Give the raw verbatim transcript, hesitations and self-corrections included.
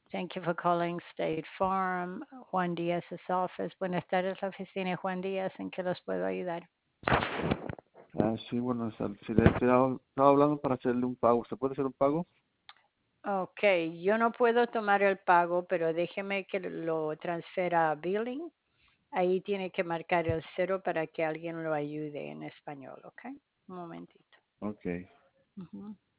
Thank you for calling State Farm. Juan Díaz's office. Buenas tardes, la oficina de Juan Díaz. ¿En qué los puedo ayudar? Ah, sí, bueno, sal- sí, le estaba, estaba hablando para hacerle un pago. ¿Se puede hacer un pago? Ok, yo no puedo tomar el pago, pero déjeme que lo transfiera a billing. Ahí tiene que marcar el cero para que alguien lo ayude en español, ¿ok? Un momentito. Ok. Ujú.